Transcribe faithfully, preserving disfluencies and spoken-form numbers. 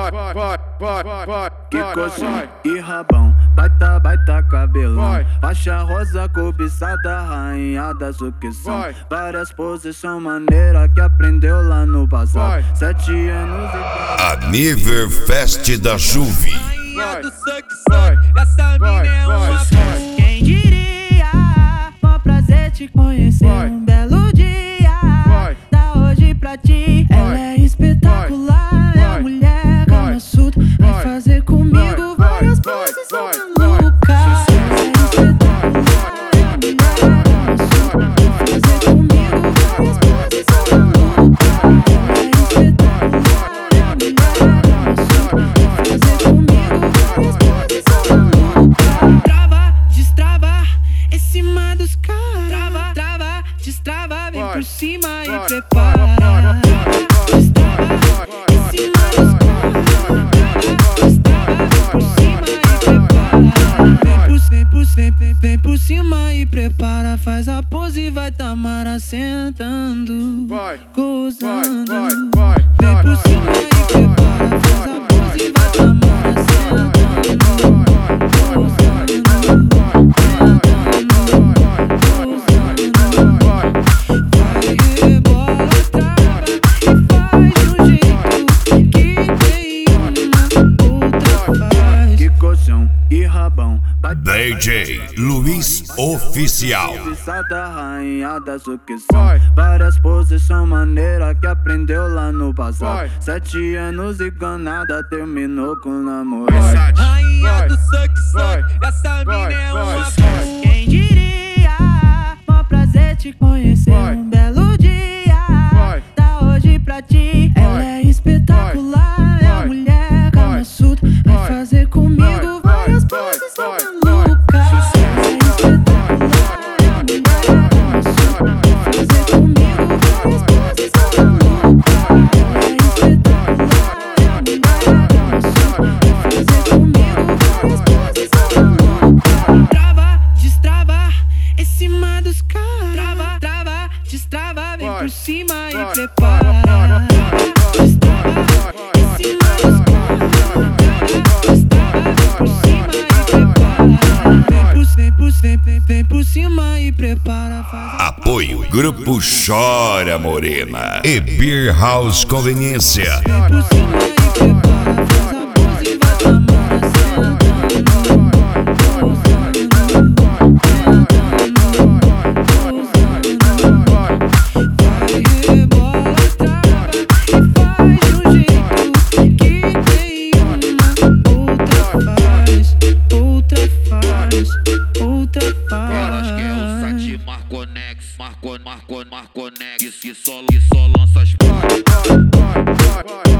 vai, vai, vai, vai. Que coxinha e rabão, baita, baita cabelão. Faixa rosa cobiçada, rainha da sucção. Várias posições maneiras que aprendeu lá no passado. Sete anos e... Aniver Fest da Juve. Rainha do sucção, essa mina é uma peste. Quem diria, mó prazer te conhecer. Um belo dia, da hoje pra ti. Ela é espetacular, é a mulher Kama Sutra. Vai fazer comigo várias poses malucas. Destrava, vem por cima e prepara. Destrava, em cima dos caras. Destrava, vem por cima e prepara. Vem por, vem por, vem, vem por cima e prepara. Faz a pose e vai Tamara sentando, gozando. Vem por cima e prepara. Faz a pose e vai Tamara sentando, gozando. E rabão, D J Luiz Oficial. Cobiçada, rainha da sucção. Várias posições maneiras que aprendeu lá no passado. Sete anos e ganada, terminou com namorado. Rainha do sucção, essa mina é uma peste. Quem diria, mó prazer te conhecer. Um belo dia, da hoje pra ti. Ela é espetacular, é a mulher Kama Sutra. Vai fazer comigo várias poses malucas. É espetacular, é a mulher Kama Sutra. Vai fazer comigo várias poses malucas. É espetacular, é a mulher Kama Sutra. Vai fazer comigo várias poses malucas. Trava, destrava, em cima dos caras. Trava, trava, destrava, vem por cima e prepara. Destrava, em cima dos caras. Vem por, vem, vem, vem por cima e prepara. Apoio Grupo Chora Morena e Beer House Conveniência. Vem por cima e prepara. Faz a pose e vai Tamara sentando, gozando, gozando. Vai rebola, trava e faz de um jeito que tem uma. Outra faz, outra faz. Elas querem o site Marconex, Marco, Marco, Marconex. Que só, que só lança as